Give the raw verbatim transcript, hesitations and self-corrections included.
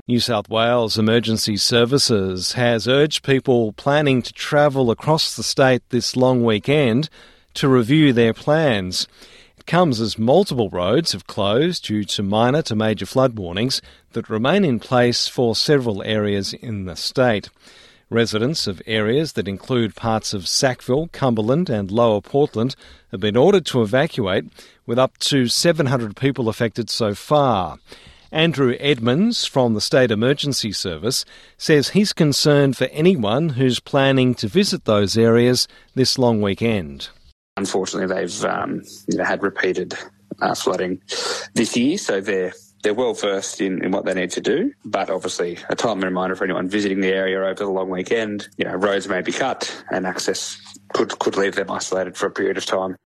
New South Wales Emergency Services has urged people planning to travel across the state this long weekend to review their plans. It comes as multiple roads have closed due to minor to major flood warnings that remain in place for several areas in the state. Residents of areas that include parts of Sackville, Cumberland and Lower Portland have been ordered to evacuate, with up to seven hundred people affected so far. Andrew Edmonds from the State Emergency Service says he's concerned for anyone who's planning to visit those areas this long weekend. Unfortunately, they've um, you know, had repeated uh, flooding this year, so they're they're well versed in, in what they need to do. But obviously, a timely reminder for anyone visiting the area over the long weekend: you know, roads may be cut, and access could could leave them isolated for a period of time.